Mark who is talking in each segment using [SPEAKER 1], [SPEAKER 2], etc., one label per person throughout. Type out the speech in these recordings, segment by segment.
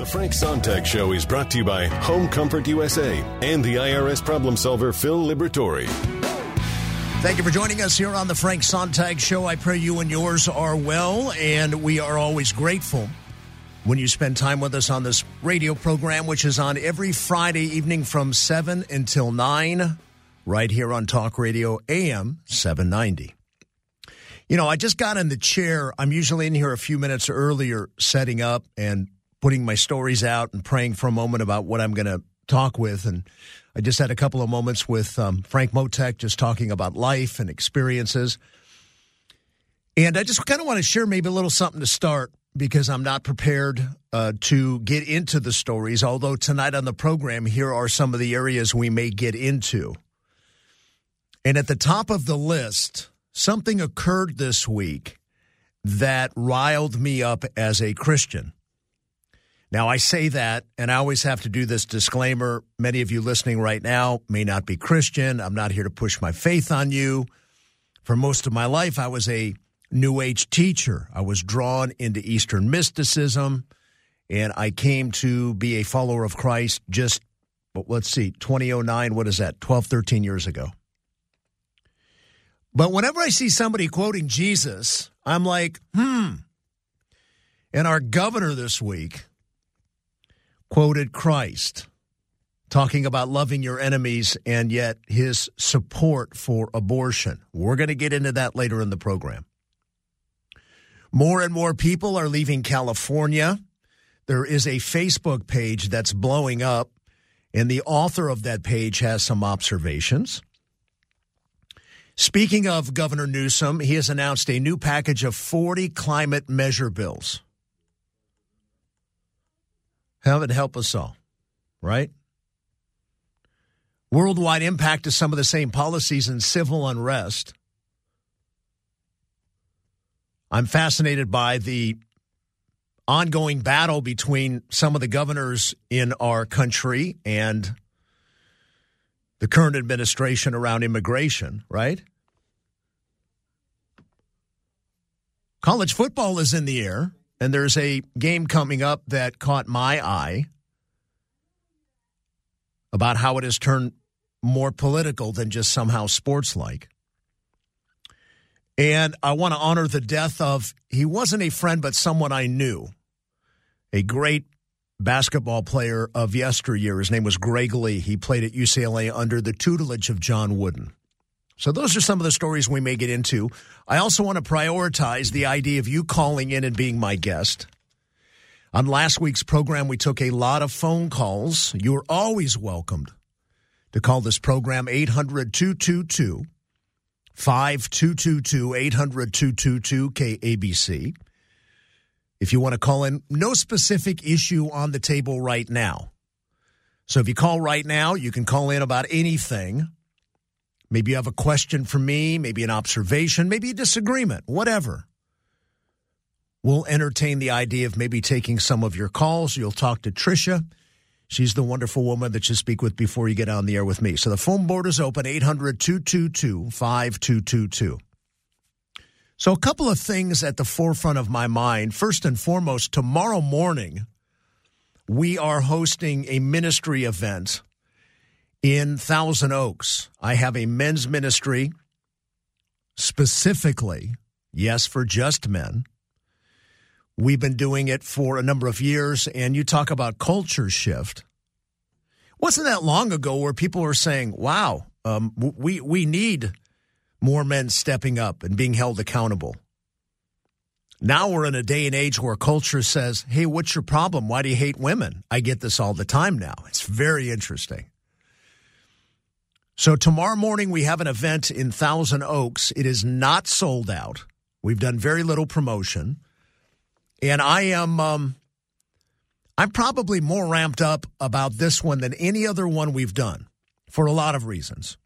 [SPEAKER 1] The Frank Sontag Show is brought to you by Home Comfort USA and the IRS problem solver Phil Liberatore.
[SPEAKER 2] Thank you for joining us here on the Frank Sontag Show. I pray you and yours are well, and we are always grateful when you spend time with us on this radio program, which is on every Friday evening from 7 until 9, right here on Talk Radio AM 790. You know, I just got in the chair. I'm usually in here a few minutes earlier setting up and putting my stories out and praying for a moment about what I'm going to talk with. And I just had a couple of moments with Frank Motek just talking about life and experiences. And I just kind of want to share maybe a little something to start because I'm not prepared to get into the stories, although tonight on the program, here are some of the areas we may get into. And at the top of the list, something occurred this week that riled me up as a Christian. Now, I say that, and I always have to do this disclaimer. Many of you listening right now may not be Christian. I'm not here to push my faith on you. For most of my life, I was a New Age teacher. I was drawn into Eastern mysticism, and I came to be a follower of Christ just, 2009, what is that, 12, 13 years ago. But whenever I see somebody quoting Jesus, I'm like, And our governor this week quoted Christ, talking about loving your enemies and yet his support for abortion. We're going to get into that later in the program. More and more people are leaving California. There is a Facebook page that's blowing up, and the author of that page has some observations. Speaking of Governor Newsom, he has announced a new package of 40 climate measure bills. Heaven help us all, right? Worldwide impact is some of the same policies and civil unrest. I'm fascinated by the ongoing battle between some of the governors in our country and the current administration around immigration, right? College football is in the air, and there's a game coming up that caught my eye about how it has turned more political than just somehow sports-like. And I want to honor the death of, he wasn't a friend, but someone I knew, a great basketball player of yesteryear. His name was Greg Lee. He played at UCLA under the tutelage of John Wooden. So those are some of the stories we may get into. I also want to prioritize the idea of you calling in and being my guest. On last week's program, we took a lot of phone calls. You're always welcomed to call this program 800-222-5222, 800-222-KABC. If you want to call in, no specific issue on the table right now. So if you call right now, you can call in about anything. Maybe you have a question for me, maybe an observation, maybe a disagreement, whatever. We'll entertain the idea of maybe taking some of your calls. You'll talk to Tricia. She's the wonderful woman that you speak with before you get on the air with me. So the phone board is open, 800-222-5222. So a couple of things at the forefront of my mind. First and foremost, tomorrow morning, we are hosting a ministry event in Thousand Oaks. I have a men's ministry specifically, yes, for just men. We've been doing it for a number of years, and you talk about culture shift. Wasn't that long ago where people were saying, wow, we need more men stepping up and being held accountable. Now we're in a day and age where culture says, hey, what's your problem? Why do you hate women? I get this all the time now. It's very interesting. So tomorrow morning we have an event in Thousand Oaks. It is not sold out. We've done very little promotion. And I'm probably more ramped up about this one than any other one we've done for a lot of reasons.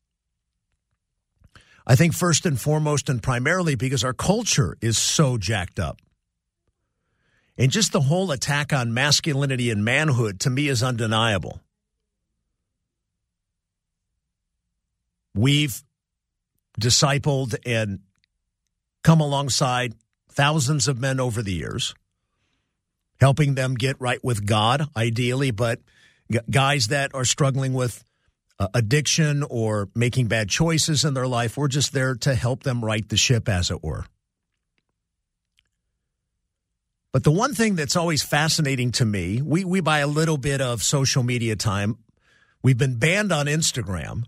[SPEAKER 2] I think first and foremost and primarily because our culture is so jacked up. And just the whole attack on masculinity and manhood to me is undeniable. We've discipled and come alongside thousands of men over the years, helping them get right with God, ideally, but guys that are struggling with addiction or making bad choices in their life, we're just there to help them right the ship, as it were. But the one thing that's always fascinating to me, we buy a little bit of social media time. We've been banned on Instagram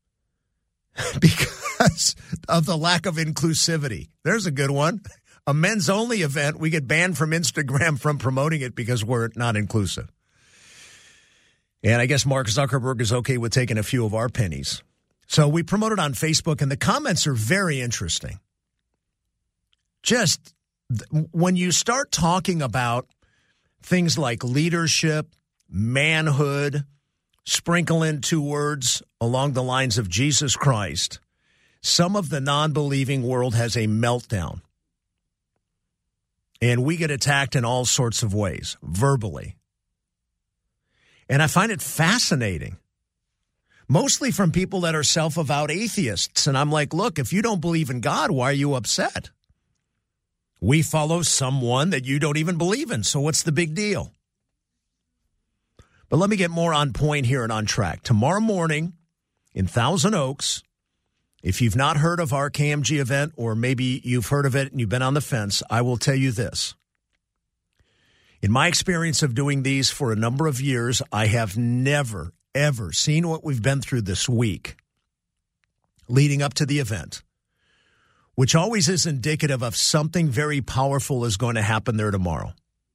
[SPEAKER 2] because of the lack of inclusivity. There's a good one. A men's only event, we get banned from Instagram from promoting it because we're not inclusive. And I guess Mark Zuckerberg is okay with taking a few of our pennies. So we promote it on Facebook, and the comments are very interesting. Just when you start talking about things like leadership, manhood, sprinkle in 2 words along the lines of Jesus Christ, some of the non-believing world has a meltdown. And we get attacked in all sorts of ways, verbally. And I find it fascinating, mostly from people that are self-avowed atheists. And I'm like, look, if you don't believe in God, why are you upset? We follow someone that you don't even believe in, so what's the big deal? But let me get more on point here and on track. Tomorrow morning in Thousand Oaks, if you've not heard of our KMG event, or maybe you've heard of it and you've been on the fence, I will tell you this. In my experience of doing these for a number of years, I have never, ever seen what we've been through this week leading up to the event, which always is indicative of something very powerful is going to happen there tomorrow.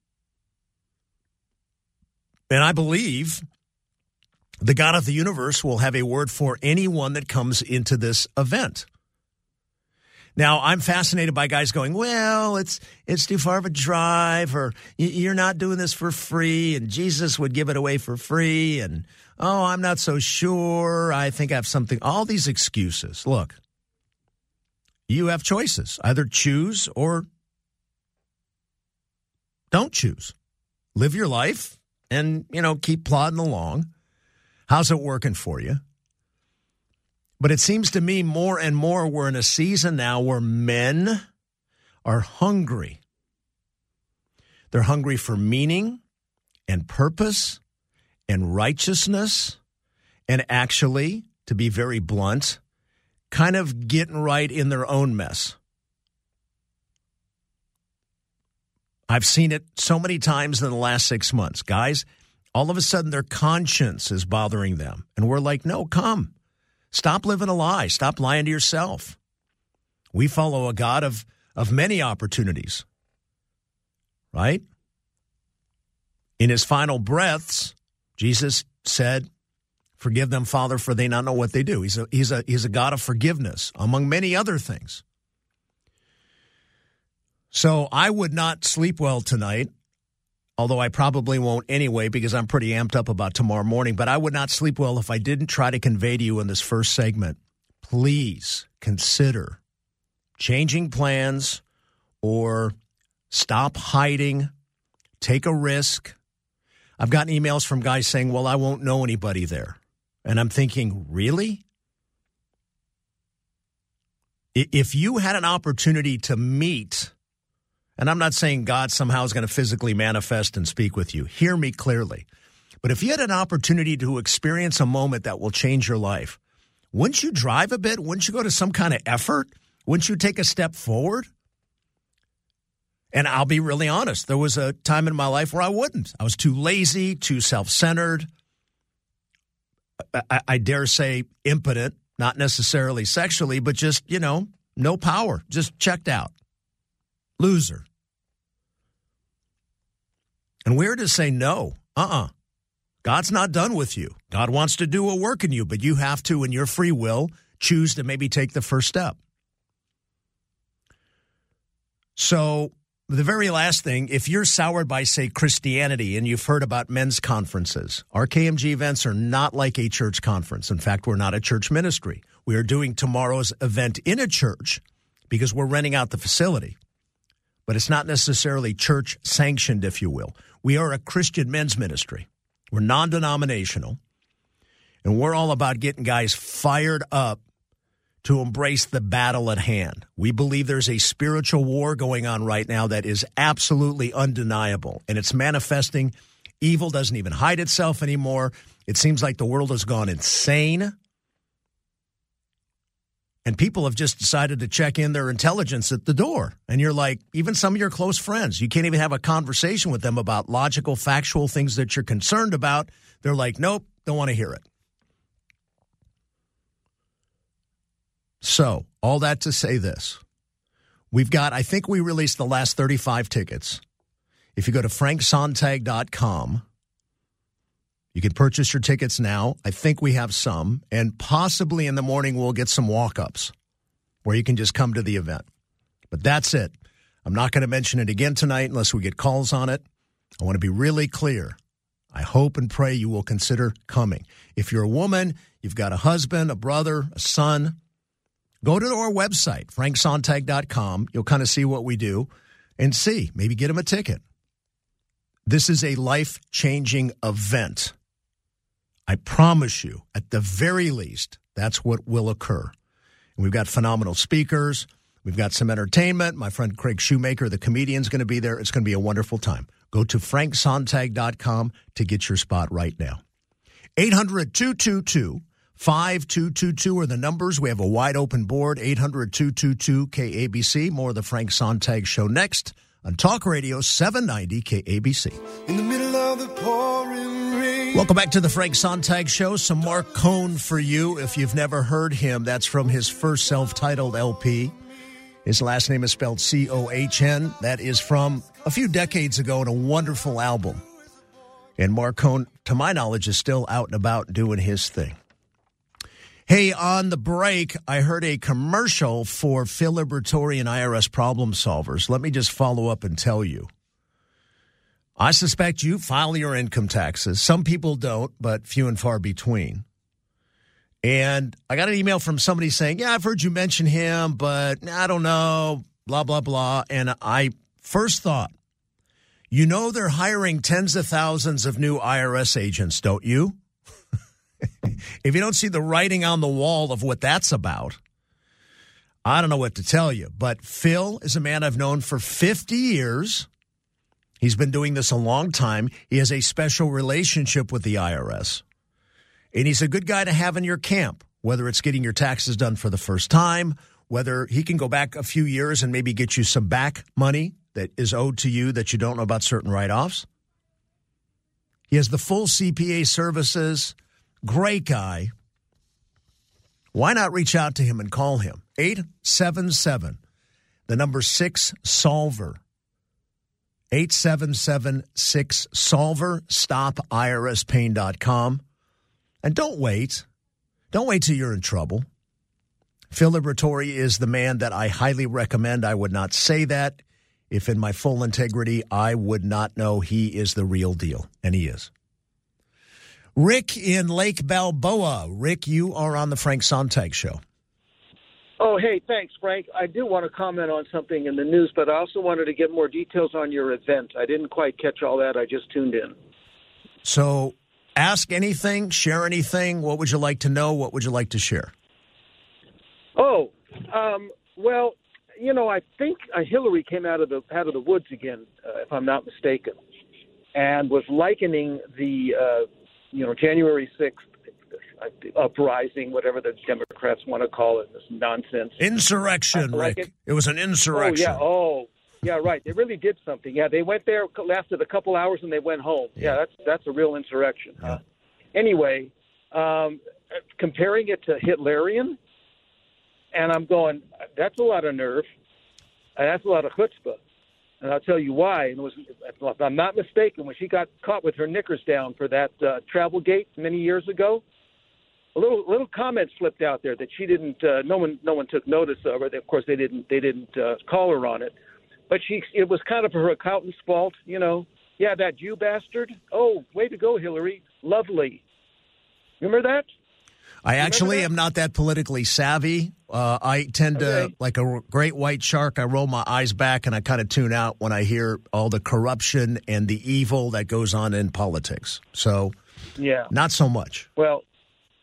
[SPEAKER 2] And I believe the God of the universe will have a word for anyone that comes into this event. Now, I'm fascinated by guys going, well, it's too far of a drive, or you're not doing this for free, and Jesus would give it away for free, and, oh, I'm not so sure, I think I have something. All these excuses. Look, you have choices. Either choose or don't choose. Live your life and, keep plodding along. How's it working for you? But it seems to me more and more we're in a season now where men are hungry. They're hungry for meaning and purpose and righteousness and actually, to be very blunt, kind of getting right in their own mess. I've seen it so many times in the last 6 months. Guys, all of a sudden their conscience is bothering them. And we're like, no, come. Stop living a lie. Stop lying to yourself. We follow a God of many opportunities, right? In his final breaths, Jesus said, forgive them, Father, for they not know what they do. He's a God of forgiveness, among many other things. So I would not sleep well tonight, although I probably won't anyway because I'm pretty amped up about tomorrow morning. But I would not sleep well if I didn't try to convey to you in this first segment, please consider changing plans or stop hiding, take a risk. I've gotten emails from guys saying, well, I won't know anybody there. And I'm thinking, really? If you had an opportunity to meet, and I'm not saying God somehow is going to physically manifest and speak with you. Hear me clearly. But if you had an opportunity to experience a moment that will change your life, wouldn't you drive a bit? Wouldn't you go to some kind of effort? Wouldn't you take a step forward? And I'll be really honest. There was a time in my life where I wouldn't. I was too lazy, too self-centered. I dare say impotent, not necessarily sexually, but just, no power, just checked out. Loser. And we're to say no. God's not done with you. God wants to do a work in you, but you have to, in your free will, choose to maybe take the first step. So the very last thing, if you're soured by, say, Christianity, and you've heard about men's conferences, our KMG events are not like a church conference. In fact, we're not a church ministry. We are doing tomorrow's event in a church because we're renting out the facility. But it's not necessarily church sanctioned, if you will. We are a Christian men's ministry. We're non-denominational. And we're all about getting guys fired up to embrace the battle at hand. We believe there's a spiritual war going on right now that is absolutely undeniable, and it's manifesting. Evil doesn't even hide itself anymore. It seems like the world has gone insane, and people have just decided to check in their intelligence at the door. And you're like, even some of your close friends, you can't even have a conversation with them about logical, factual things that you're concerned about. They're like, nope, don't want to hear it. So, all that to say this. We've got, I think we released the last 35 tickets. If you go to franksontag.com, you can purchase your tickets now. I think we have some. And possibly in the morning we'll get some walk-ups where you can just come to the event. But that's it. I'm not going to mention it again tonight unless we get calls on it. I want to be really clear. I hope and pray you will consider coming. If you're a woman, you've got a husband, a brother, a son, go to our website, franksontag.com. You'll kind of see what we do and see. Maybe get them a ticket. This is a life-changing event. I promise you, at the very least, that's what will occur. And we've got phenomenal speakers. We've got some entertainment. My friend Craig Shoemaker, the comedian, is going to be there. It's going to be a wonderful time. Go to franksontag.com to get your spot right now. 800-222-5222 are the numbers. We have a wide open board, 800-222-KABC. More of the Frank Sontag Show next on Talk Radio 790 KABC.
[SPEAKER 3] In the middle of the pouring rain.
[SPEAKER 2] Welcome back to the Frank Sontag Show. Some Mark Cohn for you. If you've never heard him, that's from his first self-titled LP. His last name is spelled C-O-H-N. That is from a few decades ago and a wonderful album. And Mark Cohn, to my knowledge, is still out and about doing his thing. Hey, on the break, I heard a commercial for Phil Liberatore and IRS Problem Solvers. Let me just follow up and tell you. I suspect you file your income taxes. Some people don't, but few and far between. And I got an email from somebody saying, yeah, I've heard you mention him, but I don't know, blah, blah, blah. And I first thought, you know they're hiring tens of thousands of new IRS agents, don't you? If you don't see the writing on the wall of what that's about, I don't know what to tell you. But Phil is a man I've known for 50 years. He's been doing this a long time. He has a special relationship with the IRS. And he's a good guy to have in your camp, whether it's getting your taxes done for the first time, whether he can go back a few years and maybe get you some back money that is owed to you that you don't know about certain write-offs. He has the full CPA services. Great guy. Why not reach out to him and call him? 877, the number 6-SOLVER. 877-6-SOLVER. StopIRSPain.com. And don't wait. Don't wait till you're in trouble. Phil Liberatore is the man that I highly recommend. I would not say that if in my full integrity I would not know he is the real deal. And he is. Rick in Lake Balboa. Rick, you are on the Frank Sontag Show.
[SPEAKER 4] Oh, hey, thanks, Frank. I do want to comment on something in the news, but I also wanted to get more details on your event. I didn't quite catch all that. I just tuned in.
[SPEAKER 2] So ask anything, share anything. What would you like to know? What would you like to share?
[SPEAKER 4] Oh, well, you know, I think Hillary came out of the woods again, if I'm not mistaken, and was likening the January 6th uprising, whatever the Democrats want to call it, this nonsense.
[SPEAKER 2] Insurrection, Rick. It was an insurrection.
[SPEAKER 4] Oh, yeah, right. They really did something. Yeah, they went there, lasted a couple hours, and they went home. Yeah, that's a real insurrection.
[SPEAKER 2] Yeah.
[SPEAKER 4] Anyway, comparing it to Hitlerian, and I'm going, that's a lot of nerve. That's a lot of chutzpah. And I'll tell you why. And if I'm not mistaken, when she got caught with her knickers down for that travel gate many years ago, a little comment slipped out there that she didn't. No one took notice of her. Of course, they didn't call her on it. But it was kind of her accountant's fault, you know. Yeah, that Jew bastard. Oh, way to go, Hillary. Lovely. Remember that?
[SPEAKER 2] I actually am not that politically savvy. I tend to, like a great white shark, I roll my eyes back and I kind of tune out when I hear all the corruption and the evil that goes on in politics. So,
[SPEAKER 4] yeah,
[SPEAKER 2] not so much.
[SPEAKER 4] Well,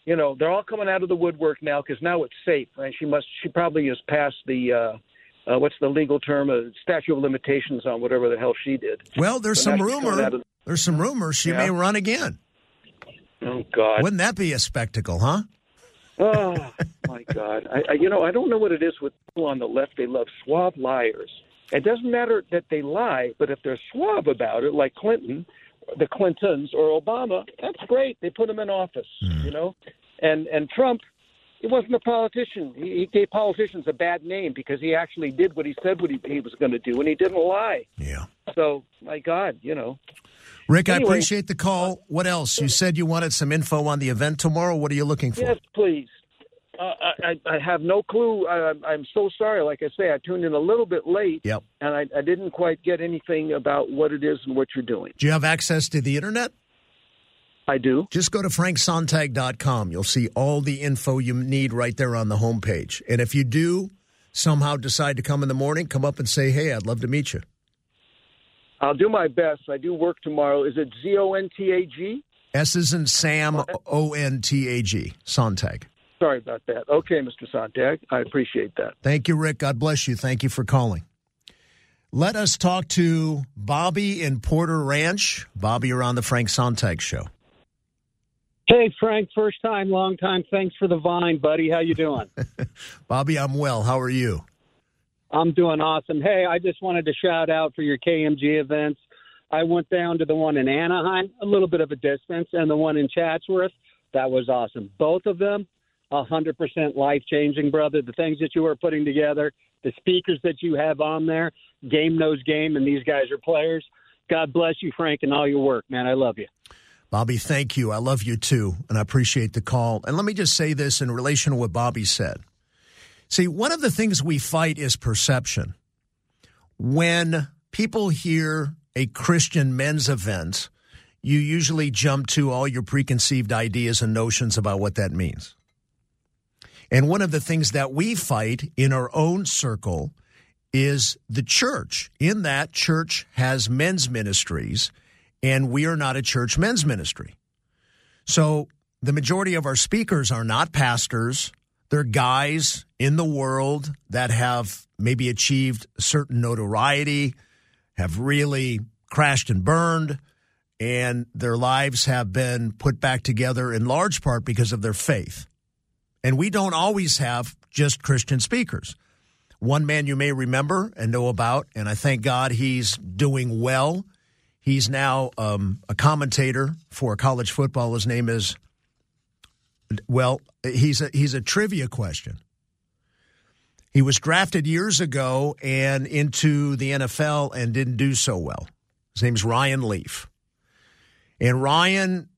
[SPEAKER 4] they're all coming out of the woodwork now because now it's safe. Right? She probably has passed the what's the legal term? Statute of limitations on whatever the hell she did.
[SPEAKER 2] Well, there's some rumor. There's some rumors she may run again.
[SPEAKER 4] Oh God!
[SPEAKER 2] Wouldn't that be a spectacle, huh?
[SPEAKER 4] Oh my God! I don't know what it is with people on the left. They love suave liars. It doesn't matter that they lie, but if they're suave about it, like Clinton, the Clintons, or Obama, that's great. They put him in office, And Trump, he wasn't a politician. He gave politicians a bad name because he actually did what he said he was going to do, and he didn't lie.
[SPEAKER 2] Yeah.
[SPEAKER 4] So, my God,
[SPEAKER 2] Rick, anyway, I appreciate the call. What else? You said you wanted some info on the event tomorrow. What are you looking for?
[SPEAKER 4] Yes, please. I have no clue. I'm so sorry. Like I say, I tuned in a little bit late, and I didn't quite get anything about what it is and what you're doing.
[SPEAKER 2] Do you have access to the Internet?
[SPEAKER 4] I do.
[SPEAKER 2] Just go to franksontag.com. You'll see all the info you need right there on the homepage. And if you do somehow decide to come in the morning, come up and say, hey, I'd love to meet you.
[SPEAKER 4] I'll do my best. I do work tomorrow. Is it Zontag?
[SPEAKER 2] S as in Sam, O-N-T-A-G, Sontag.
[SPEAKER 4] Sorry about that. Okay, Mr. Sontag. I appreciate that.
[SPEAKER 2] Thank you, Rick. God bless you. Thank you for calling. Let us talk to Bobby in Porter Ranch. Bobby, you're on the Frank Sontag Show.
[SPEAKER 5] Hey, Frank. First time, long time. Thanks for the vine, buddy. How you doing?
[SPEAKER 2] Bobby, I'm well. How are you?
[SPEAKER 5] I'm doing awesome. Hey, I just wanted to shout out for your KMG events. I went down to the one in Anaheim, a little bit of a distance, and the one in Chatsworth. That was awesome. Both of them, 100% life-changing, brother. The things that you are putting together, the speakers that you have on there, game knows game, and these guys are players. God bless you, Frank, and all your work, man. I love you.
[SPEAKER 2] Bobby, thank you. I love you, too, and I appreciate the call. And let me just say this in relation to what Bobby said. See, one of the things we fight is perception. When people hear a Christian men's event, you usually jump to all your preconceived ideas and notions about what that means. And one of the things that we fight in our own circle is the church. In that, church has men's ministries, and we are not a church men's ministry. So the majority of our speakers are not pastors. They're guys in the world that have maybe achieved certain notoriety, have really crashed and burned, and their lives have been put back together in large part because of their faith. And we don't always have just Christian speakers. One man you may remember and know about, and I thank God he's doing well. He's now a commentator for college football. His name is, well, he's a trivia question. He was drafted years ago and into the NFL and didn't do so well. His name's Ryan Leaf. And Ryan,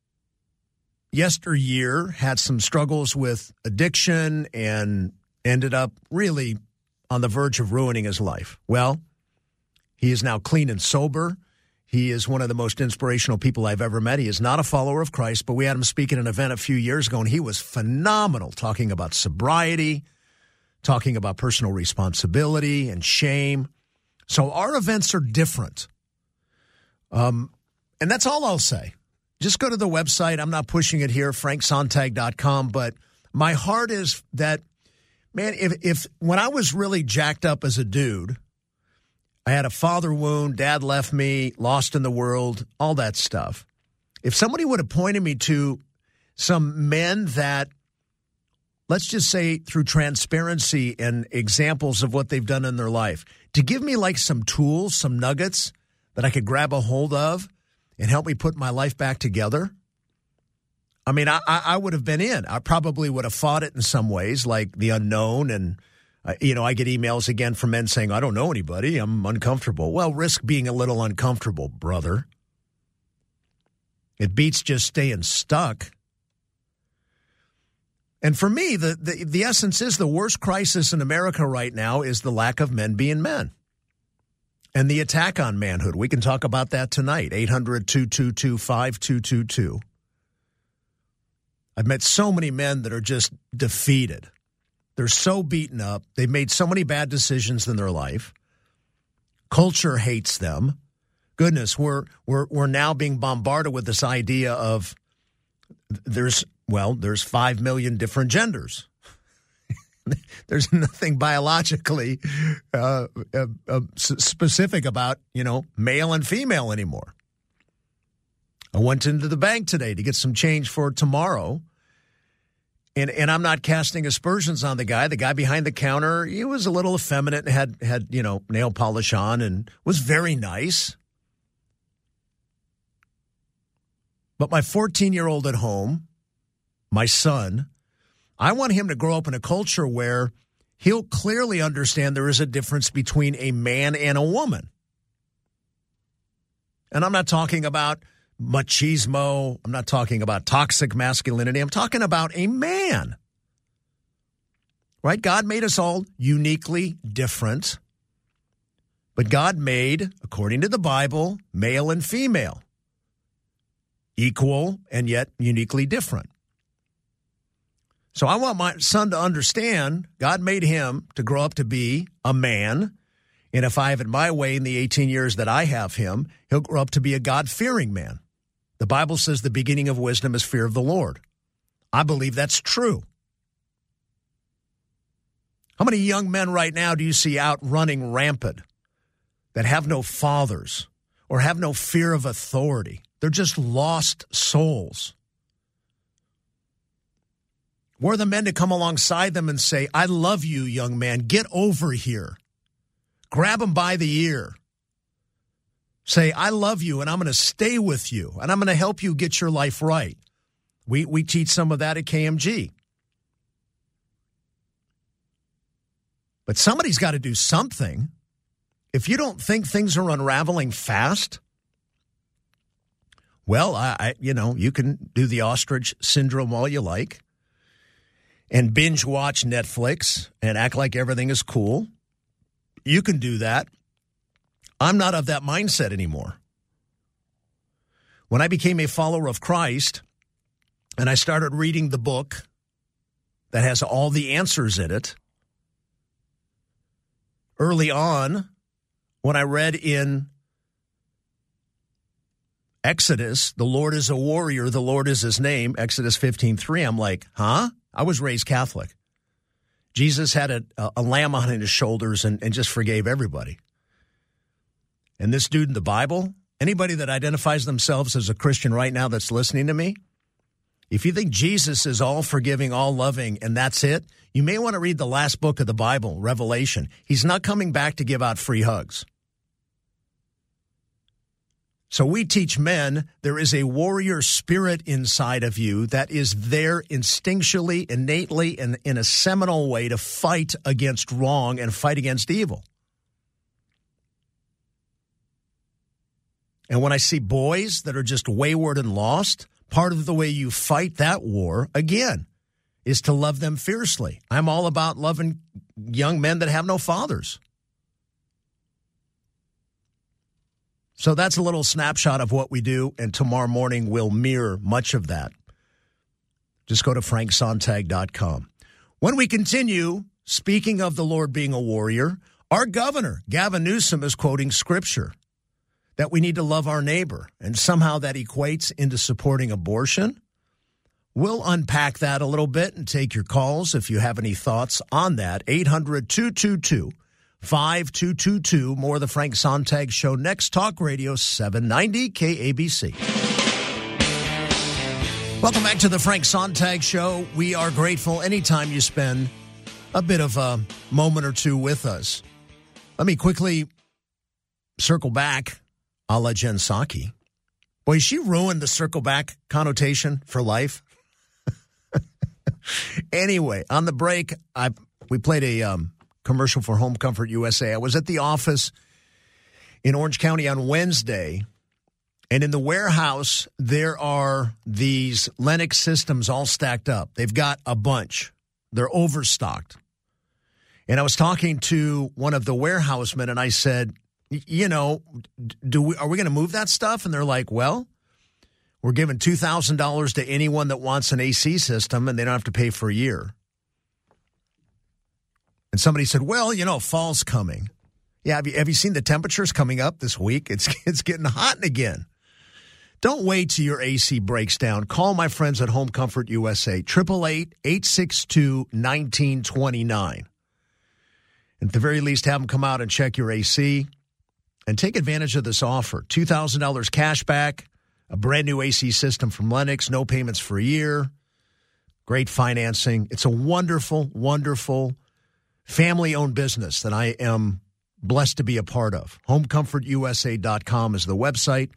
[SPEAKER 2] yesteryear, had some struggles with addiction and ended up really on the verge of ruining his life. Well, he is now clean and sober. He is one of the most inspirational people I've ever met. He is not a follower of Christ, but we had him speak at an event a few years ago, and he was phenomenal, talking about sobriety, talking about personal responsibility and shame. So our events are different. And that's all I'll say. Just go to the website. I'm not pushing it here, franksontag.com, but my heart is that, man, if when I was really jacked up as a dude, I had a father wound, dad left me, lost in the world, all that stuff. If somebody would have pointed me to some men that, let's just say through transparency and examples of what they've done in their life, to give me like some tools, some nuggets that I could grab a hold of and help me put my life back together, I mean, I would have been in. I probably would have fought it in some ways, like the unknown. And, I get emails again from men saying, I don't know anybody. I'm uncomfortable. Well, risk being a little uncomfortable, brother. It beats just staying stuck. And for me, the essence is the worst crisis in America right now is the lack of men being men. And the attack on manhood. We can talk about that tonight. 800-222-5222. I've met so many men that are just defeated. They're so beaten up. They've made so many bad decisions in their life. Culture hates them. Goodness, we're now being bombarded with this idea of there's Well, there's 5 million different genders. There's nothing biologically specific about, male and female anymore. I went into the bank today to get some change for tomorrow. And I'm not casting aspersions on the guy. The guy behind the counter, he was a little effeminate and had nail polish on and was very nice. But my 14-year-old at home, my son, I want him to grow up in a culture where he'll clearly understand there is a difference between a man and a woman. And I'm not talking about machismo. I'm not talking about toxic masculinity. I'm talking about a man. Right? God made us all uniquely different. But God made, according to the Bible, male and female. Equal and yet uniquely different. So I want my son to understand God made him to grow up to be a man. And if I have it my way in the 18 years that I have him, he'll grow up to be a God-fearing man. The Bible says the beginning of wisdom is fear of the Lord. I believe that's true. How many young men right now do you see out running rampant that have no fathers or have no fear of authority? They're just lost souls. We're the men to come alongside them and say, I love you, young man. Get over here. Grab him by the ear. Say, I love you, and I'm going to stay with you, and I'm going to help you get your life right. We teach some of that at KMG. But somebody's got to do something. If you don't think things are unraveling fast, well, you can do the ostrich syndrome all you like and binge watch Netflix and act like everything is cool. You can do that. I'm not of that mindset anymore. When I became a follower of Christ and I started reading the book that has all the answers in it, early on, when I read in Exodus, the Lord is a warrior, the Lord is his name, Exodus 15:3, I'm like, huh? I was raised Catholic. Jesus had a lamb on his shoulders and just forgave everybody. And this dude in the Bible, anybody that identifies themselves as a Christian right now that's listening to me, if you think Jesus is all forgiving, all loving, and that's it, you may want to read the last book of the Bible, Revelation. He's not coming back to give out free hugs. So we teach men there is a warrior spirit inside of you that is there instinctually, innately, and in a seminal way to fight against wrong and fight against evil. And when I see boys that are just wayward and lost, part of the way you fight that war, again, is to love them fiercely. I'm all about loving young men that have no fathers. So that's a little snapshot of what we do, and tomorrow morning we'll mirror much of that. Just go to franksontag.com. When we continue, speaking of the Lord being a warrior, our governor, Gavin Newsom, is quoting Scripture that we need to love our neighbor, and somehow that equates into supporting abortion. We'll unpack that a little bit and take your calls if you have any thoughts on that. 800-222-5222. More of the Frank Sontag Show next. Talk Radio 790 KABC. Welcome back to the Frank Sontag Show. We are grateful anytime you spend a bit of a moment or two with us. Let me quickly circle back a la Jen Psaki. Boy, she ruined the circle back connotation for life. Anyway, on the break, we played a commercial for Home Comfort USA. I was at the office in Orange County on Wednesday, and in the warehouse, there are these Lennox systems all stacked up. They've got a bunch. They're overstocked. And I was talking to one of the warehousemen, and I said, are we going to move that stuff? And they're like, well, we're giving $2,000 to anyone that wants an AC system, and they don't have to pay for a year. And somebody said, well, fall's coming. Yeah, have you seen the temperatures coming up this week? It's getting hot again. Don't wait till your AC breaks down. Call my friends at Home Comfort USA, 888-862-1929. At the very least, have them come out and check your AC and take advantage of this offer. $2,000 cash back, a brand new AC system from Lennox, no payments for a year, great financing. It's a wonderful, wonderful family-owned business that I am blessed to be a part of. HomeComfortUSA.com is the website,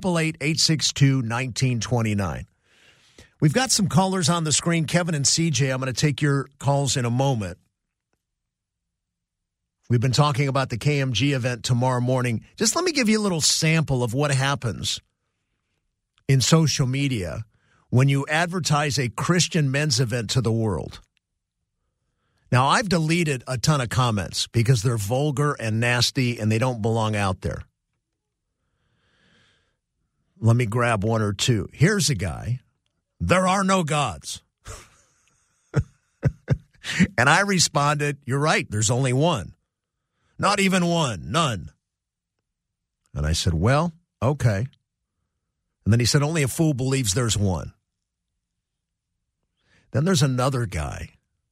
[SPEAKER 2] 888-862-1929. We've got some callers on the screen. Kevin and CJ, I'm going to take your calls in a moment. We've been talking about the KMG event tomorrow morning. Just let me give you a little sample of what happens in social media when you advertise a Christian men's event to the world. Now, I've deleted a ton of comments because they're vulgar and nasty and they don't belong out there. Let me grab one or two. Here's a guy. There are no gods. And I responded, you're right, there's only one. Not even one, none. And I said, well, okay. And then he said, only a fool believes there's one. Then there's another guy.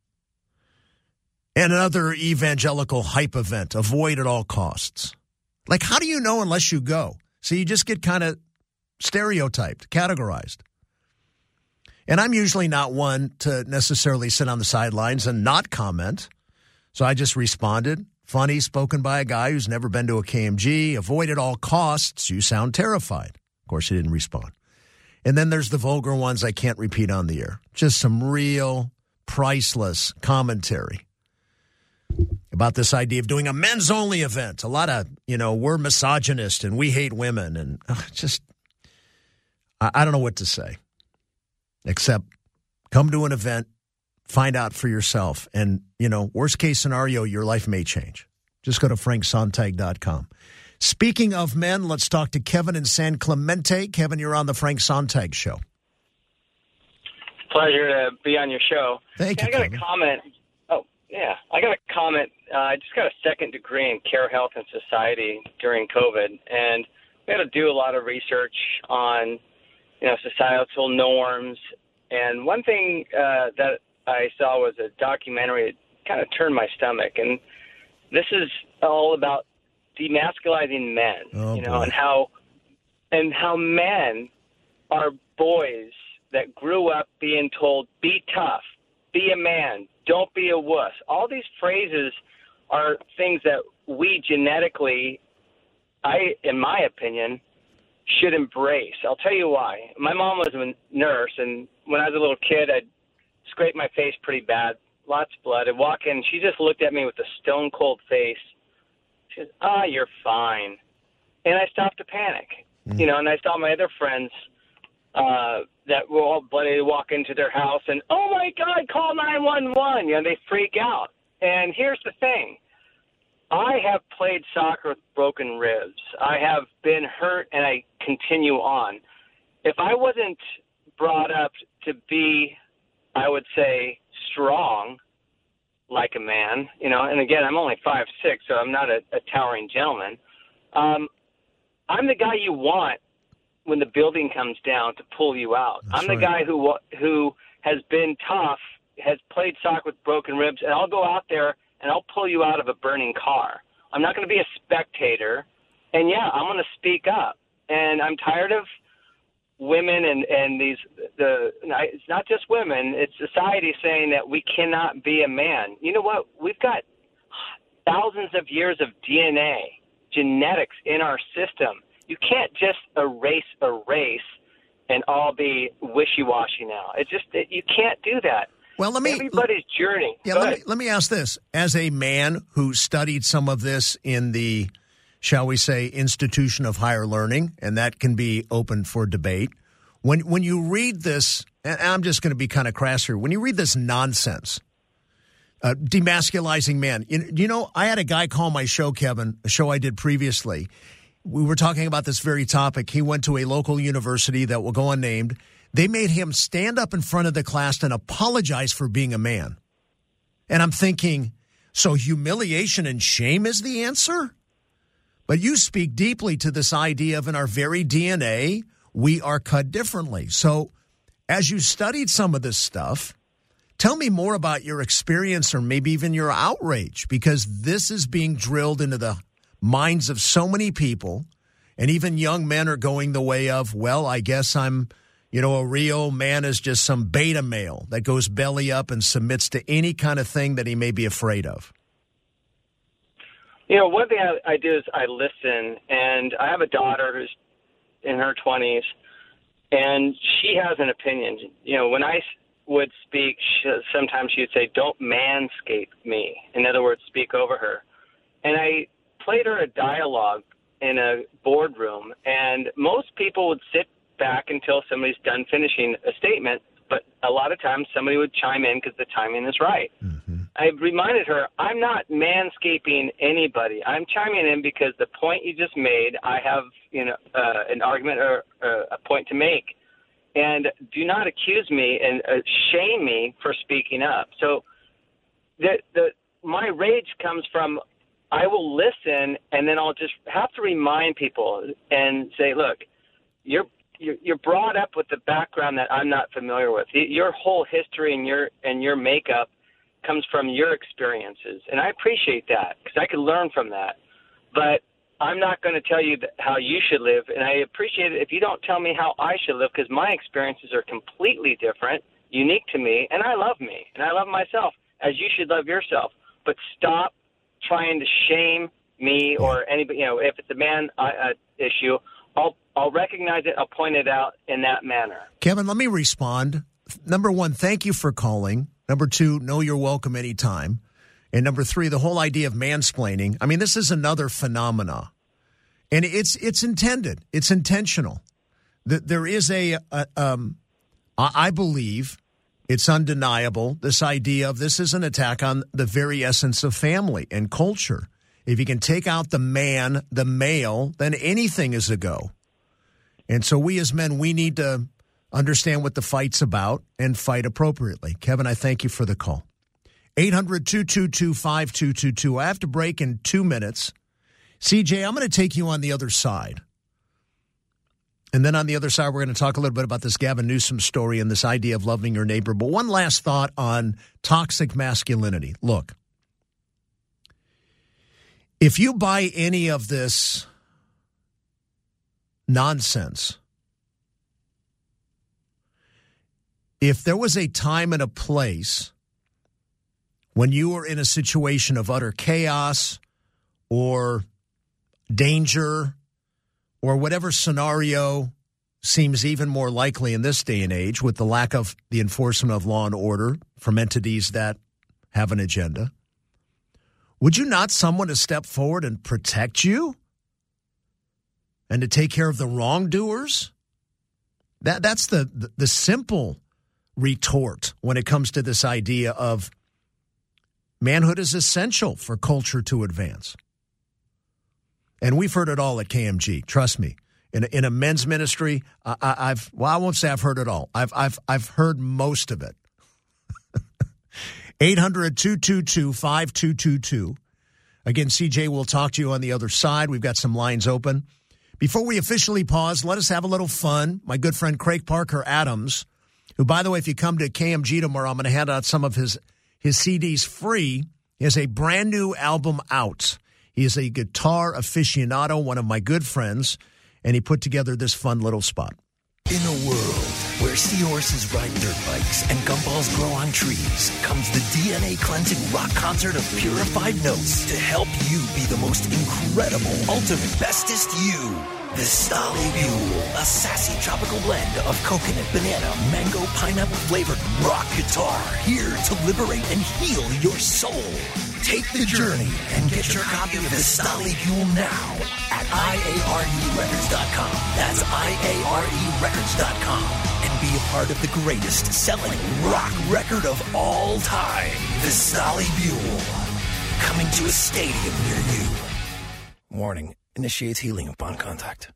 [SPEAKER 2] And another evangelical hype event, avoid at all costs. Like, how do you know unless you go? So you just get kind of stereotyped, categorized. And I'm usually not one to necessarily sit on the sidelines and not comment. So I just responded, funny, spoken by a guy who's never been to a KMG, avoid at all costs, you sound terrified. Of course, he didn't respond. And then there's the vulgar ones I can't repeat on the air. Just some real priceless commentary about this idea of doing a men's-only event. A lot of, we're misogynist and we hate women. And I don't know what to say, except come to an event, find out for yourself. And, worst case scenario, your life may change. Just go to franksontag.com. Speaking of men, let's talk to Kevin in San Clemente. Kevin, you're on the Frank Sontag Show.
[SPEAKER 6] Pleasure to be on your show.
[SPEAKER 2] Thank you,
[SPEAKER 6] I got
[SPEAKER 2] Kevin.
[SPEAKER 6] a comment. Yeah, I got a comment. I just got a second degree in care, health, and society during COVID, and we had to do a lot of research on, societal norms. And one thing that I saw was a documentary that kind of turned my stomach, and this is all about demasculizing men, and how men are boys that grew up being told, be tough, be a man, don't be a wuss. All these phrases are things that we genetically, in my opinion, should embrace. I'll tell you why. My mom was a nurse, and when I was a little kid, I'd scrape my face pretty bad, lots of blood. I'd walk in, she just looked at me with a stone-cold face. She said, you're fine. And I stopped to panic. And I saw my other friends that were all bloody walk into their house and, oh, my God, call 911. They freak out. And here's the thing. I have played soccer with broken ribs. I have been hurt, and I continue on. If I wasn't brought up to be, I would say, strong like a man, and again, I'm only 5'6", so I'm not a towering gentleman. I'm the guy you want when the building comes down to pull you out. That's the guy who has been tough, has played soccer with broken ribs, and I'll go out there and I'll pull you out of a burning car. I'm not going to be a spectator, and I'm going to speak up. And I'm tired of women and it's not just women, it's society saying that we cannot be a man. You know what? We've got thousands of years of DNA, genetics in our system. You can't just erase a race and all be wishy-washy now. You can't do that.
[SPEAKER 2] Well,
[SPEAKER 6] everybody's journey.
[SPEAKER 2] Yeah, let me ask this. As a man who studied some of this in the, shall we say, institution of higher learning, and that can be open for debate, when you read this, and I'm just going to be kind of crass here, when you read this nonsense, demasculizing man, I had a guy call my show, Kevin, a show I did previously. We were talking about this very topic. He went to a local university that will go unnamed. They made him stand up in front of the class and apologize for being a man. And I'm thinking, so humiliation and shame is the answer? But you speak deeply to this idea of in our very DNA, we are cut differently. So as you studied some of this stuff, tell me more about your experience or maybe even your outrage, because this is being drilled into the minds of so many people, and even young men are going the way of, well, I guess I'm, a real man is just some beta male that goes belly up and submits to any kind of thing that he may be afraid of.
[SPEAKER 6] One thing I do is I listen, and I have a daughter who's in her 20s, and she has an opinion. When I would speak, sometimes she would say, don't manscape me. In other words, speak over her. And I played her a dialogue in a boardroom, and most people would sit back until somebody's done finishing a statement, but a lot of times somebody would chime in because the timing is right. Mm-hmm. I reminded her, I'm not manscaping anybody. I'm chiming in because the point you just made, I have an argument or a point to make. And do not accuse me and shame me for speaking up. So my rage comes from, I will listen, and then I'll just have to remind people and say, look, you're brought up with the background that I'm not familiar with. Your whole history and your makeup comes from your experiences, and I appreciate that because I can learn from that. But I'm not going to tell you how you should live, and I appreciate it if you don't tell me how I should live, because my experiences are completely different, unique to me, and I love me, and I love myself, as you should love yourself. But stop trying to shame me or anybody. If it's a man issue, I'll recognize it, I'll point it out in that manner.
[SPEAKER 2] Kevin, let me respond. Number one, thank you for calling. Number two, know you're welcome anytime. And number three, the whole idea of mansplaining. I mean, this is another phenomena, and it's intended. It's intentional. There is I believe it's undeniable, this idea of this is an attack on the very essence of family and culture. If you can take out the man, the male, then anything is a go. And so we as men, we need to understand what the fight's about and fight appropriately. Kevin, I thank you for the call. 800-222-5222. I have to break in 2 minutes. CJ, I'm going to take you on the other side. And then on the other side, we're going to talk a little bit about this Gavin Newsom story and this idea of loving your neighbor. But one last thought on toxic masculinity. Look, if you buy any of this nonsense, if there was a time and a place when you were in a situation of utter chaos or danger or whatever scenario seems even more likely in this day and age with the lack of the enforcement of law and order from entities that have an agenda, would you not someone to step forward and protect you and to take care of the wrongdoers? That's the simple retort when it comes to this idea of manhood is essential for culture to advance. And we've heard it all at KMG. Trust me. In a men's ministry, I won't say I've heard it all. I've heard most of it. 800-222-5222. Again, CJ will talk to you on the other side. We've got some lines open. Before we officially pause, let us have a little fun. My good friend Craig Parker Adams, who, by the way, if you come to KMG tomorrow, I'm going to hand out some of his CDs free. He has a brand new album out. He is a guitar aficionado, one of my good friends, and he put together this fun little spot.
[SPEAKER 7] In a world where seahorses ride dirt bikes and gumballs grow on trees, comes the DNA-cleansing rock concert of purified notes to help you be the most incredible, ultimate, bestest you. Vistali Buell, a sassy tropical blend of coconut, banana, mango, pineapple-flavored rock guitar, here to liberate and heal your soul. Take the journey and get your copy of Vistali Buell now at IARErecords.com. That's IARErecords.com. And be a part of the greatest selling rock record of all time, Vistali Buell. Coming to a stadium near you. Warning. Initiates healing upon contact.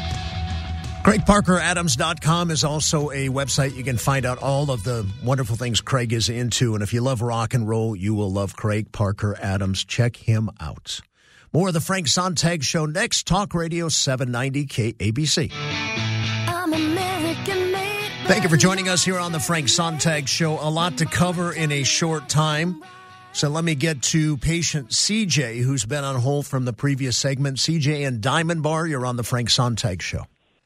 [SPEAKER 2] CraigParkerAdams.com is also a website. You can find out all of the wonderful things Craig is into. And if you love rock and roll, you will love Craig Parker Adams. Check him out. More of the Frank Sontag Show next. Talk Radio 790 KABC. Thank you for joining us here on the Frank Sontag Show. A lot to cover in a short time. So let me get to patient CJ, who's been on hold from the previous segment. CJ in Diamond Bar, you're on the Frank Sontag Show.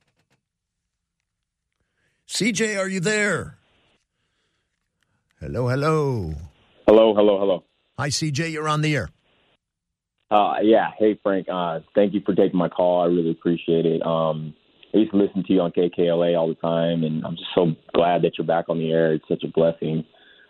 [SPEAKER 2] CJ, are you there? Hello, hello.
[SPEAKER 8] Hello.
[SPEAKER 2] Hi, CJ, you're on the air.
[SPEAKER 8] Yeah. Hey, Frank. Thank you for taking my call. I really appreciate it. I used to listen to you on KKLA all the time, and I'm just so glad that you're back on the air. It's such a blessing.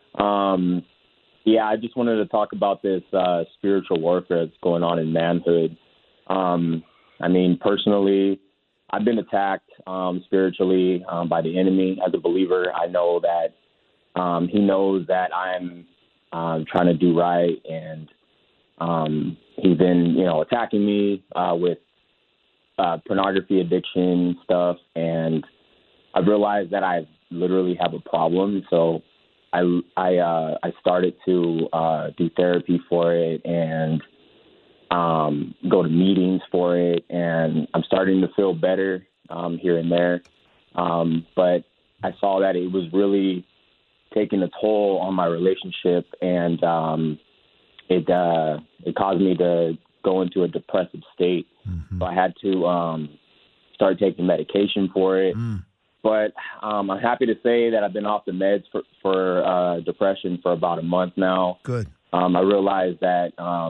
[SPEAKER 8] I just wanted to talk about this spiritual warfare that's going on in manhood. Personally, I've been attacked spiritually by the enemy as a believer. I know that he knows that I'm trying to do right, and he's been, attacking me with pornography addiction stuff, and I've realized that I literally have a problem. So I started to do therapy for it and go to meetings for it, and I'm starting to feel better here and there. But I saw that it was really taking a toll on my relationship, and it caused me to go into a depressive state. Mm-hmm. So I had to start taking medication for it. But I'm happy to say that I've been off the meds for depression for about a month now.
[SPEAKER 2] Good.
[SPEAKER 8] I realized that,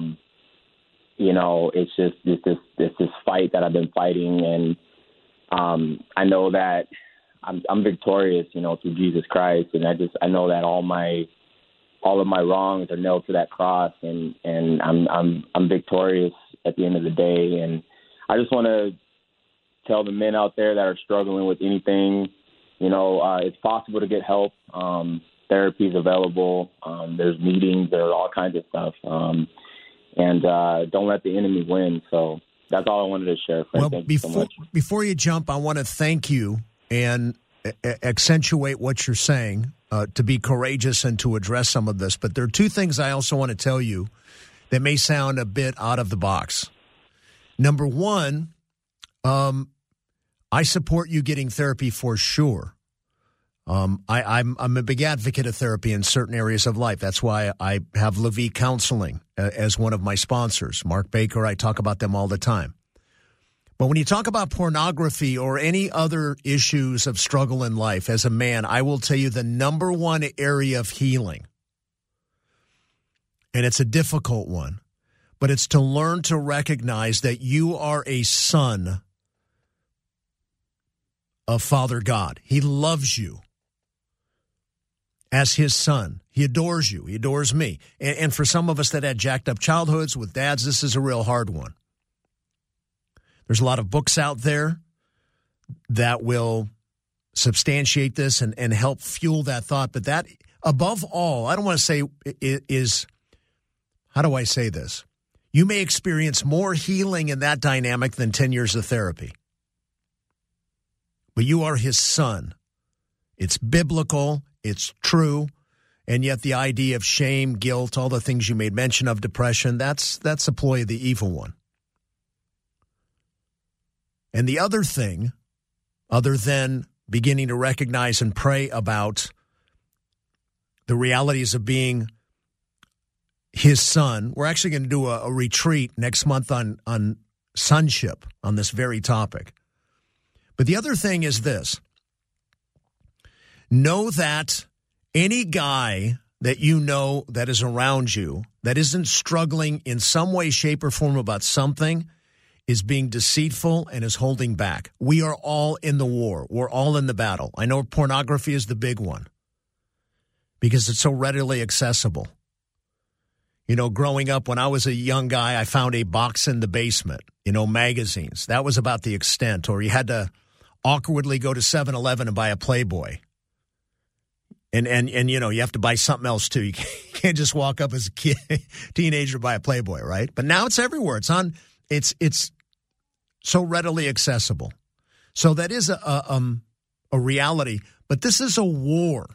[SPEAKER 8] it's just this fight that I've been fighting, and I know that I'm victorious, through Jesus Christ, and I know that all of my wrongs are nailed to that cross, and I'm victorious at the end of the day. And I just want to tell the men out there that are struggling with anything, it's possible to get help. Therapy is available. There's meetings. There are all kinds of stuff. And don't let the enemy win. So that's all I wanted to share. Frank.
[SPEAKER 2] Well,
[SPEAKER 8] thank you so much.
[SPEAKER 2] Before you jump, I want to thank you and accentuate what you're saying, to be courageous and to address some of this. But there are two things I also want to tell you that may sound a bit out of the box. Number one, I support you getting therapy for sure. I'm a big advocate of therapy in certain areas of life. That's why I have Levy Counseling as one of my sponsors. Mark Baker, I talk about them all the time. But when you talk about pornography or any other issues of struggle in life, as a man, I will tell you the number one area of healing, and it's a difficult one, but it's to learn to recognize that you are a son of Father God. He loves you as his son. He adores you. He adores me. And for some of us that had jacked up childhoods with dads, this is a real hard one. There's a lot of books out there that will substantiate this and help fuel that thought. But that, above all, I don't want to say is, how do I say this? You may experience more healing in that dynamic than 10 years of therapy. But you are his son. It's biblical. It's true. And yet the idea of shame, guilt, all the things you made mention of, depression, that's a ploy of the evil one. And the other thing, other than beginning to recognize and pray about the realities of being his son, we're actually going to do a retreat next month on sonship on this very topic. But the other thing is this. Know that any guy that you know that is around you that isn't struggling in some way, shape, or form about something is being deceitful and is holding back. We are all in the war. We're all in the battle. I know pornography is the big one because it's so readily accessible. Growing up when I was a young guy, I found a box in the basement, magazines. That was about the extent. Or you had to awkwardly go to 7-Eleven and buy a Playboy. And you have to buy something else too. You can't just walk up as a kid, teenager, buy a Playboy, right? But now it's everywhere. It's so readily accessible. So that is a reality. But this is a war.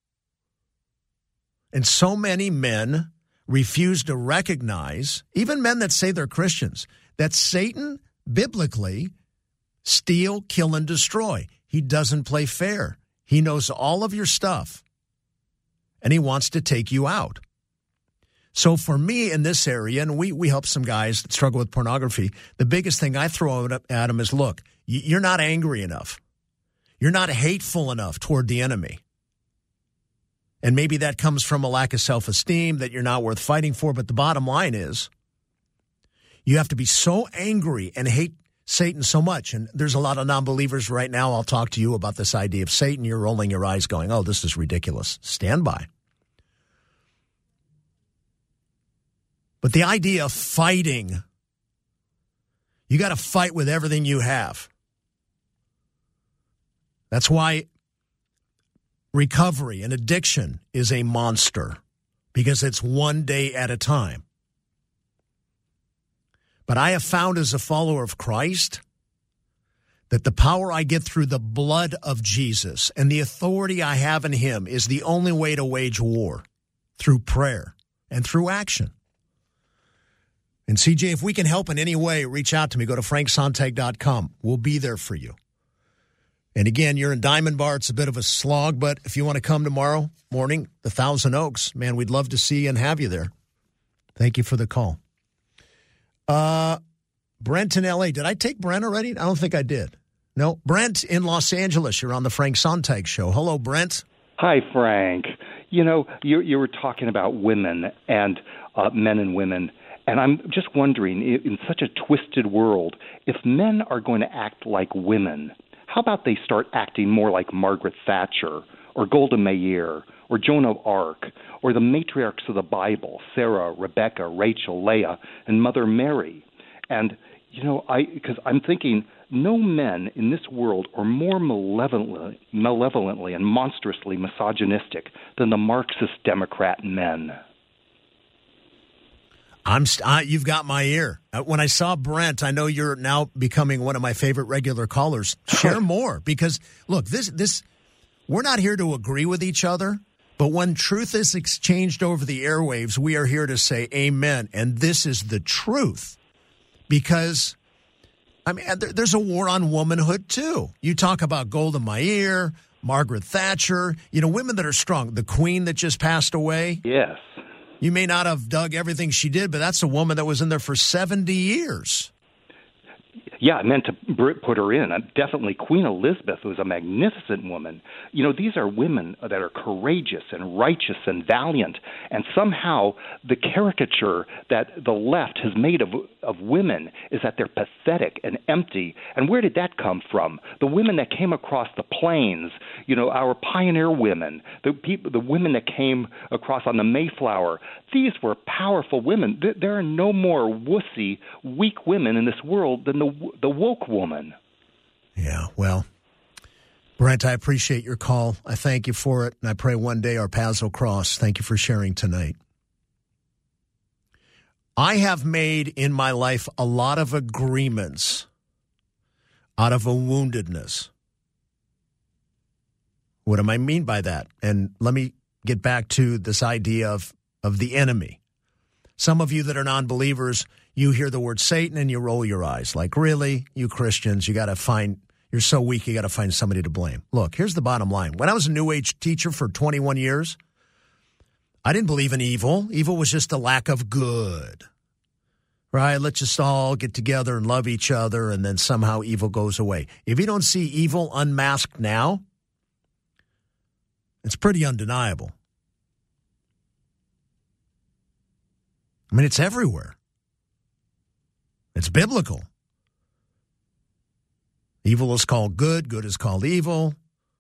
[SPEAKER 2] And so many men refuse to recognize, even men that say they're Christians, that Satan, biblically, steal, kill, and destroy. He doesn't play fair. He knows all of your stuff, and he wants to take you out. So for me in this area, and we help some guys that struggle with pornography, the biggest thing I throw at them is, look, you're not angry enough. You're not hateful enough toward the enemy. And maybe that comes from a lack of self-esteem that you're not worth fighting for. But the bottom line is you have to be so angry and hate Satan so much. And there's a lot of non-believers right now. I'll talk to you about this idea of Satan. You're rolling your eyes going, oh, this is ridiculous. Stand by. But the idea of fighting, you got to fight with everything you have. That's why recovery and addiction is a monster, because it's one day at a time. But I have found as a follower of Christ that the power I get through the blood of Jesus and the authority I have in him is the only way to wage war, through prayer and through action. And CJ, if we can help in any way, reach out to me. Go to franksontag.com. We'll be there for you. And again, you're in Diamond Bar. It's a bit of a slog, but if you want to come tomorrow morning, the Thousand Oaks, man, we'd love to see you and have you there. Thank you for the call. Brent in L.A. Did I take Brent already? I don't think I did. No. Brent in Los Angeles. You're on the Frank Sontag Show. Hello, Brent.
[SPEAKER 9] Hi, Frank. You know, you were talking about women and men and women, and I'm just wondering, in such a twisted world, if men are going to act like women, how about they start acting more like Margaret Thatcher or Golda Meir or Joan of Arc or the matriarchs of the Bible, Sarah, Rebecca, Rachel, Leah, and Mother Mary? And, you know, because I'm thinking no men in this world are more malevolently and monstrously misogynistic than the Marxist Democrat men.
[SPEAKER 2] You've got my ear. When I saw Brent, I know you're now becoming one of my favorite regular callers. Share more, because look, this we're not here to agree with each other, but when truth is exchanged over the airwaves, we are here to say amen, and this is the truth. Because I mean, there's a war on womanhood too. You talk about Golda Meir, Margaret Thatcher, you know, women that are strong. The Queen that just passed away.
[SPEAKER 9] Yes.
[SPEAKER 2] You may not have dug everything she did, but that's a woman that was in there for 70 years.
[SPEAKER 9] Yeah, I meant to put her in. Definitely Queen Elizabeth was a magnificent woman. You know, these are women that are courageous and righteous and valiant, and somehow the caricature that the left has made of women is that they're pathetic and empty. And where did that come from? The women that came across the plains, you know, our pioneer women, the women that came across on the Mayflower, these were powerful women. There are no more wussy, weak women in this world than the woke woman.
[SPEAKER 2] Yeah, well, Brent, I appreciate your call. I thank you for it, and I pray one day our paths will cross. Thank you for sharing tonight. I have made in my life a lot of agreements out of a woundedness. What do I mean by that? And let me get back to this idea of the enemy. Some of you that are non-believers, you hear the word Satan and you roll your eyes. Like, really? You Christians, you're so weak, you got to find somebody to blame. Look, here's the bottom line. When I was a New Age teacher for 21 years, I didn't believe in evil. Evil was just a lack of good. Right? Let's just all get together and love each other, and then somehow evil goes away. If you don't see evil unmasked now, it's pretty undeniable. I mean, it's everywhere. It's biblical. Evil is called good. Good is called evil.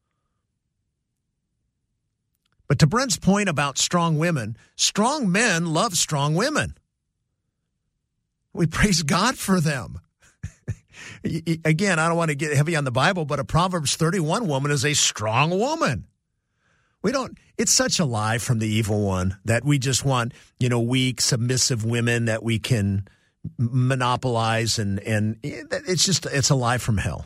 [SPEAKER 2] But to Brent's point about strong women, strong men love strong women. We praise God for them. Again, I don't want to get heavy on the Bible, but a Proverbs 31 woman is a strong woman. It's such a lie from the evil one that we just want, you know, weak, submissive women that we can monopolize, and it's a lie from hell.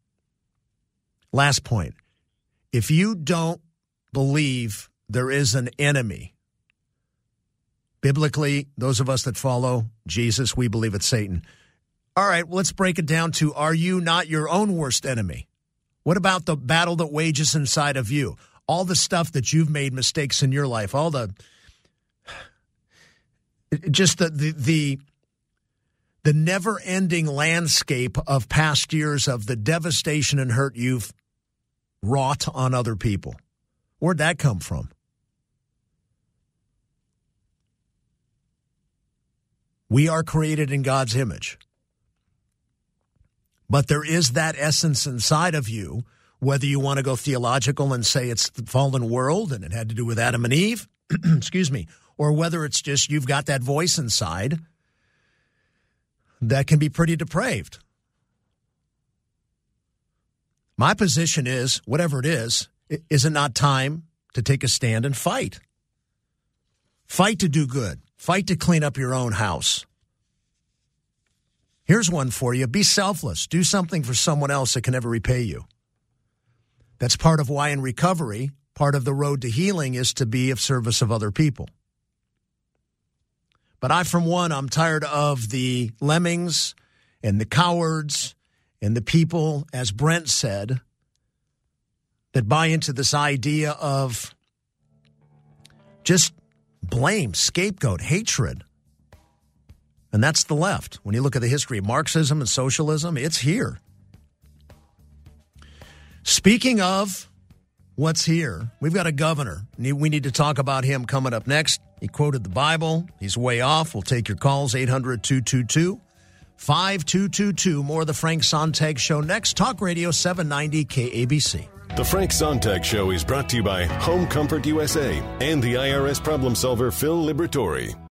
[SPEAKER 2] Last point. If you don't believe there is an enemy, biblically, those of us that follow Jesus, we believe it's Satan. All right, well, let's break it down to, are you not your own worst enemy? What about the battle that wages inside of you? All the stuff that you've made mistakes in your life, all the never-ending landscape of past years of the devastation and hurt you've wrought on other people. Where'd that come from? We are created in God's image. But there is that essence inside of you, whether you want to go theological and say it's the fallen world and it had to do with Adam and Eve, excuse me, or whether it's just you've got that voice inside that can be pretty depraved. My position is, whatever it is it not time to take a stand and fight? Fight to do good. Fight to clean up your own house. Here's one for you. Be selfless. Do something for someone else that can never repay you. That's part of why in recovery, part of the road to healing is to be of service of other people. But I'm tired of the lemmings and the cowards and the people, as Brent said, that buy into this idea of just blame, scapegoat, hatred. And that's the left. When you look at the history of Marxism and socialism, it's here. Speaking of what's here, we've got a governor. We need to talk about him coming up next. He quoted the Bible. He's way off. We'll take your calls, 800-222-5222. More of the Frank Sontag Show next. Talk Radio 790 KABC.
[SPEAKER 1] The Frank Sontag Show is brought to you by Home Comfort USA and the IRS problem solver Phil Liberatore.